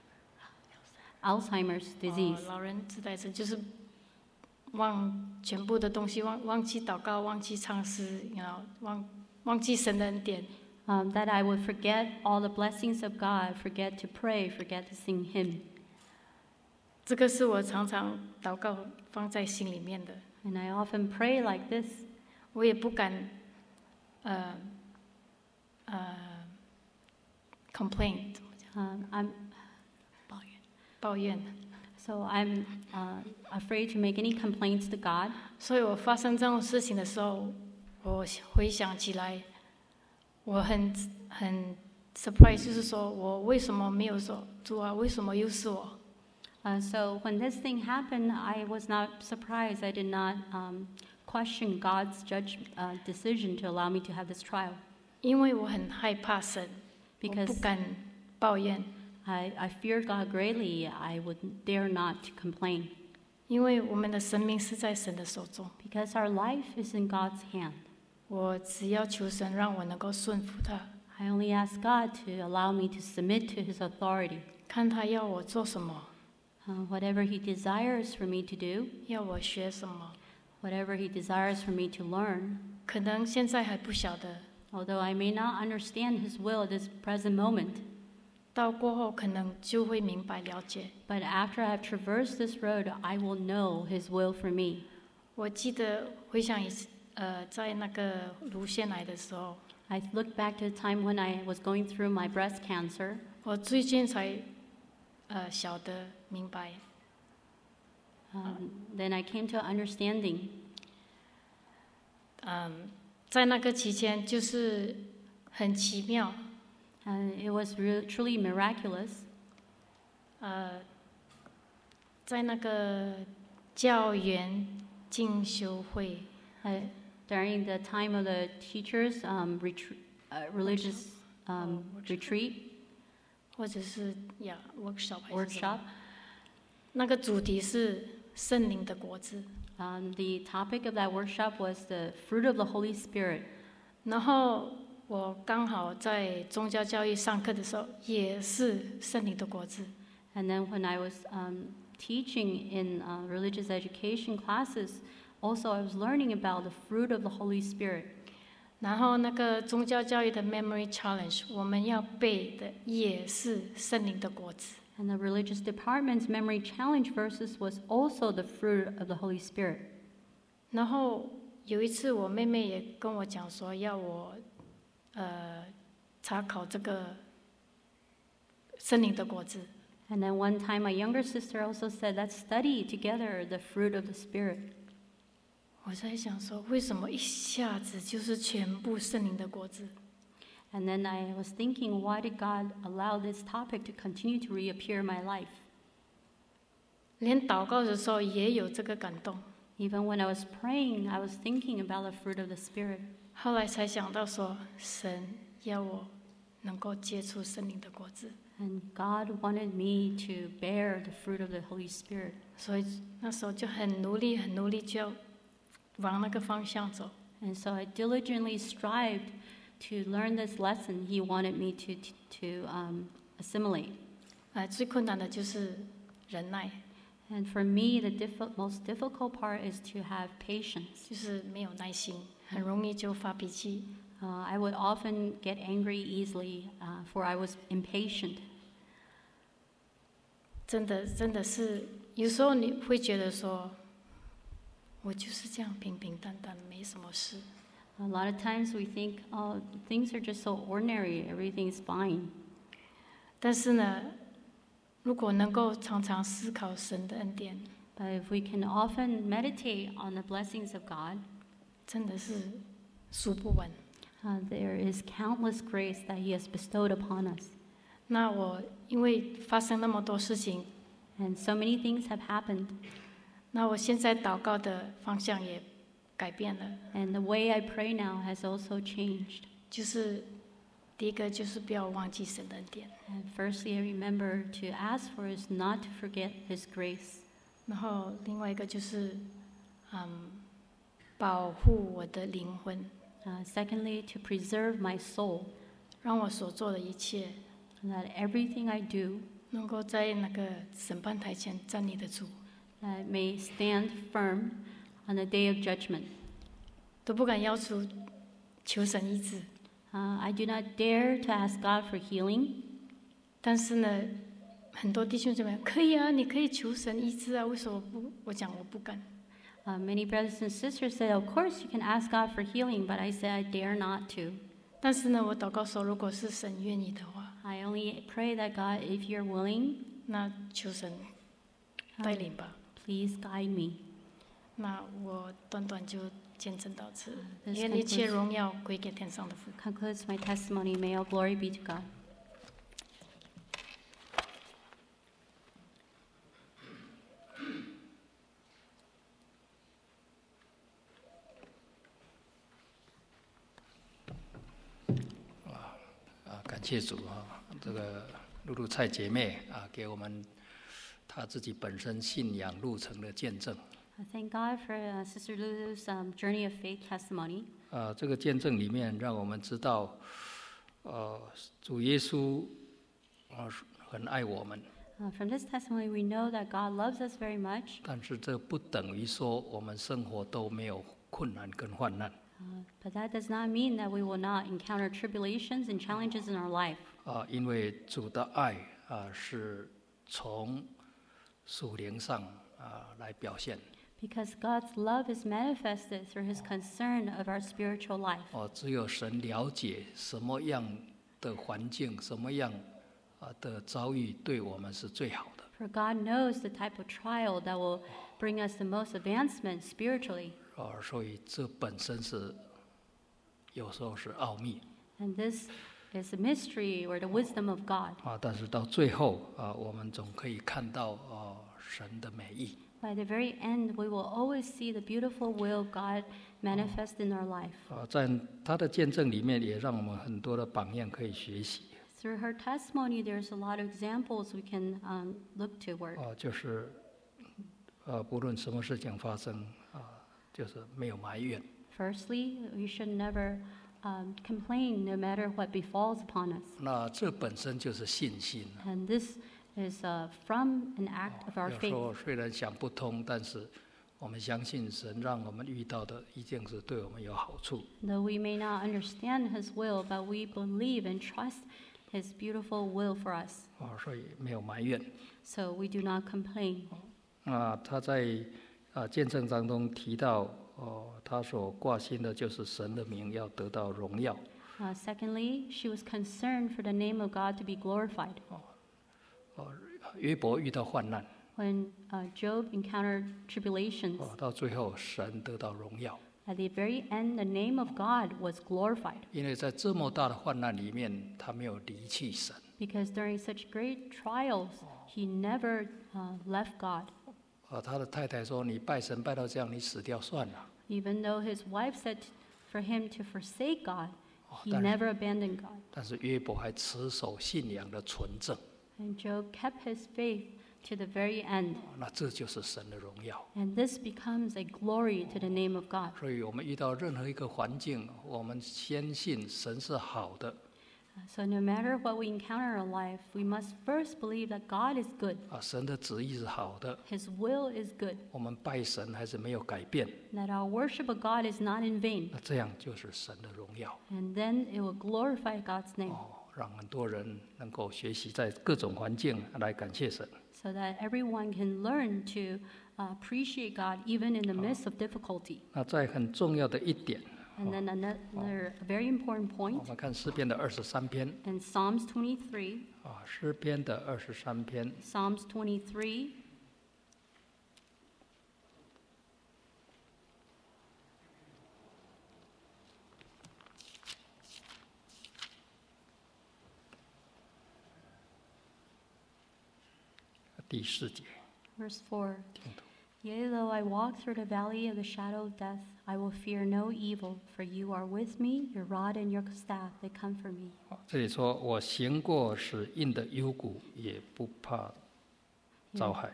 Alzheimer's disease. 哦，老人痴呆症就是忘全部的东西，忘忘记祷告，忘记唱诗，然后忘忘记神的恩典。 Um, that I would forget all the blessings of God, forget to pray, forget to sing hymn. 这个是我常常祷告放在心里面的。 And I often pray like this. 我也不敢，呃，呃 ，complain， 怎么讲？ Um, I'm 抱怨，抱怨。 So I'm uh, afraid to make any complaints to God. 所以我发生这种事情的时候，我回想起来，我很很 surprise， 就是说我为什么没有说主啊？为什么又是我？ Uh, so when this thing happened, I was not surprised. I did not um, question God's judge uh, decision to allow me to have this trial. 因为我很害怕神，我 Because 不敢抱怨， I, I fear God greatly. I would dare not to complain. 因为我们的生命是在神的手中。 Because our life is in God's hand. 我只要求神让我能够顺服他， I only ask God to allow me to submit to His authority. 看他要我做什么， Uh, whatever He desires for me to do, 要我学什么。 whatever He desires for me to learn, 可能现在还不晓得， although I may not understand His will at this present moment, 到过后可能就会明白了解。 but after I have traversed this road, I will know His will for me. 我记得回想一次，呃，在那个乳腺癌的时候， I look back to the time when I was going through my breast cancer. 我最近才呃晓得明白， Um, then I came to understanding. 嗯，在那个期间就是很奇妙， Uh, it was re- truly miraculous. 呃，在那个教员进修会， Uh, during the time of the teachers' um, retr- uh, religious um, retreat, 或者是呀 workshop 还是什 workshop, 么，那个主题是圣灵的果子。 um, the topic of that workshop was the fruit of the Holy Spirit. 然后我刚好在宗教教育上课的时候，也是圣灵的果子。 And then when I was um, teaching in uh, religious education classes, also I was learning about the fruit of the Holy Spirit. 然后那个宗教教育的 memory challenge， 我们要背的也是圣灵的果子。 And the religious department's memory challenge verses was also the fruit of the Holy Spirit. 然后有一次，我妹妹也跟我讲说，要我呃查考这个圣灵的果子。 And then one time my younger sister also said, let's study together the fruit of the Spirit. 我在想说，为什么一下子就是全部圣灵的果子？ And then I was thinking, why did God allow this topic to continue to reappear in my life? 连祷告的时候也有这个感动。 Even when I was praying, I was thinking about the fruit of the Spirit. 后来才想到说，神要我能够接触圣灵的果子， And God wanted me to bear the fruit of the Holy Spirit. 所以那时候就很努力，很努力，就要往那个方向走。 And so I diligently strived to learn this lesson He wanted me to, to, to um, assimilate. 呃，最困难的就是忍耐， And for me, the diffi- most difficult part is to have patience. 就是没有耐心，很容易就发脾气。 Uh, I would often get angry easily, uh, for I was impatient. 真的，真的是有时候你会觉得说，我就是这样平平淡淡，没什么事。 A lot of times we think, oh, things are just so ordinary, everything's fine. 但是呢，如果能够常常思考神的恩典， But if we can often meditate on the blessings of God, 真的是数不完。 uh, there is countless grace that He has bestowed upon us. 那我因为发生那么多事情， And so many things have happened. 那我现在祷告的方向也改变了， And the way I pray now has also changed. 就是第一个就是不要忘记神的恩典， And firstly, I remember to ask for is not to forget His grace. 然后另外一个就是，嗯，保护我的灵魂， Uh, secondly, to preserve my soul, 让我所做的一切 that everything I do 能够在那个审判台前站立得住， that may stand firm on the day of judgment. 都不敢要求求神医治。 Uh, I do not dare to ask God for healing. 但是呢，很多弟兄姊妹可以啊，你可以求神医治啊，为什么不？我讲我不敢。 Uh, many brothers and sisters said, of course you can ask God for healing, but I said I dare not to. 但是呢，我祷告说，如果是神愿意的话， I only pray that God, if you're willing, 那求神带领吧。 please guide me. 那我短短就见证到此， This 愿一切 concludes- 荣耀归给天上的父。 concludes my testimony. May all glory be to God. 啊，感谢主啊！这个露露蔡姐妹啊，给我们她自己本身信仰路程的见证。 I thank God for uh, Sister Lulu's um, journey of faith testimony. 啊，这个见证里面让我们知道，呃，主耶稣啊很爱我们， Uh, from this testimony, we know that God loves us very much, 但是这不等于说我们生活都没有困难跟患难。 uh, but that does not mean that we will not encounter tribulations and challenges in our life. 啊，因为主的爱啊是从属灵上啊来表现。 Because God's love is manifested through His concern of our spiritual life. 哦，只有神了解什么样的环境、什么样啊的遭遇对我们是最好的。 For God knows the type of trial that will bring us the most advancement spiritually. 啊，所以这本身是有时候是奥秘 And this is the mystery or the wisdom of God. 啊，但是到最后啊，我们总可以看到啊神的美意。 By the very end, we will always see the beautiful will of God manifest in our life. 啊，在他的见证里面，也让我们很多的榜样可以学习。 Through her testimony, there's a lot of examples we can um, look toward. 啊，就是呃，不论什么事情发生啊，就是没有埋怨。 Firstly, we should never um, complain no matter what befalls upon us. 那这本身就是信心。 And this is uh, from an act of our 有时 faith. 候虽然想不通，但是我们相信神让我们遇到的一定是对我们有好处。 Though we may not understand His will, but we believe and trust His beautiful will for us. 啊，所以没有埋怨。 So we do not complain. 啊，他在啊见证当中提到，哦，他所挂心的就是神的名要得到荣耀。 Uh, secondly, she was concerned for the name of God to be glorified. 哦，约伯遇到患难， When uh, Job encountered tribulations, 哦，到最后神得到荣耀。 at the very end, the name of God was glorified. 因为在这么大的患难里面，他没有离弃神。 Because during such great trials, he never uh, left God. 啊，他的太太说：“你拜神拜到这样，你死掉算了。 Even though his wife said for him to forsake God, he that- never abandoned God. ” 但是约伯还持守信仰的纯正， And Job kept his faith to the very end. 那这就是神的荣耀。 And this becomes a glory to the name of God. 所以我们遇到任何一个环境，我们坚信神是好的 So no matter what we encounter in our life, we must first believe that God is good. 啊，神的旨意是好的， His will is good. 我们拜神还是没有改变， That our worship of God is not in vain. 那这样就是神的荣耀 And then it will glorify God's name. 哦，让很多人能够学习在各种环境来感谢神。 So that everyone can learn to uh, appreciate God even in the midst of difficulty. 那在很重要的一点， And then another very important 我 point 们看诗篇的二十三篇 in Psalms twenty-three. 啊，诗篇的二十三篇 Psalms twenty-three, 第四节， verse four. 听读 Yea, though I walk through the valley of the shadow of death, I will fear no evil, for you are with me, your rod and your staff, they comfort me. 好这里说：“我行过死荫的幽谷，也不怕遭害。”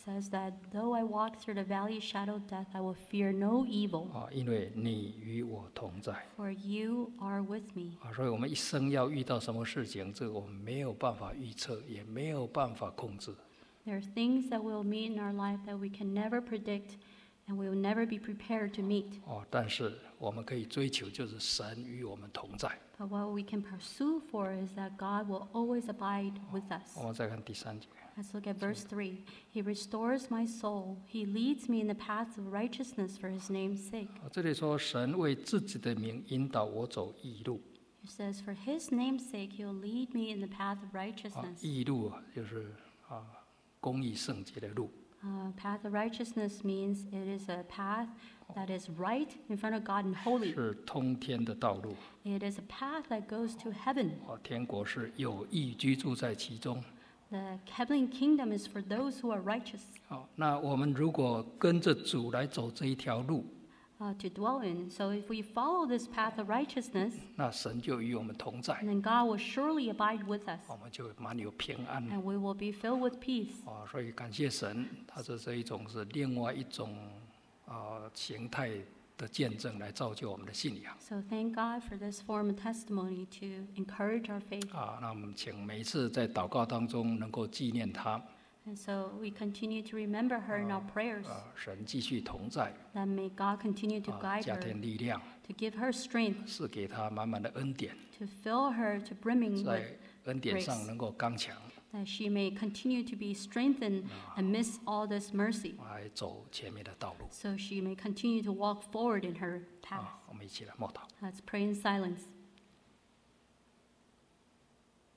says that though I walk through the valley of shadow of death, I will fear no evil, 啊，因为你与我同在。 for you are with me. 啊，所以我们一生要遇到什么事情，这个我们没有办法预测，也没有办法控制。 There are things that we'll meet in our life that we can never predict, and we will never be prepared to meet. 哦，但是我们可以追求，就是神与我们同在。 But what we can pursue for is that God will always abide with us. 我们再看第三节。 Let's look at verse three. He restores my soul. He leads me in the paths of righteousness for his name's sake. 啊，这里说神为自己的名引导我走义路。 It says, for his name's sake, he'll lead me in the path of 啊， righteousness. 义路啊，就是啊公义圣洁的路。 Uh, path of righteousness means it is a path that is right in front of God and holy. 是通天的道路。 It is a path that goes to heaven. 啊，天国是有义居住在其中。 The heavenly kingdom is for those who are righteous, 好，那我们如果跟着主来走这一条路， uh, to dwell in. So if we follow this path of righteousness, 那神就与我们同在， then God will surely abide with us, 我们就满有平安。 and we will be filled with peace. 啊，所以感谢神，他是这一种是另外一种啊形态的见证来造就我们的信仰。 So thank God for this form of testimony to encourage our faith. 啊，那我们请每一次在祷告当中能够纪念他， And so we continue to remember her in our prayers, 啊，神继续同在， that may God continue to 啊， guide 加 her, 添力量， to give her strength, 是给他满满的恩典， to fill her to brimming with, 在恩典上 grace 能够刚强， that she may continue to be strengthened amidst all this mercy, 来走前面的道路。 so she may continue to walk forward in her path. 啊，我们一起来默祷。 Let's pray in silence.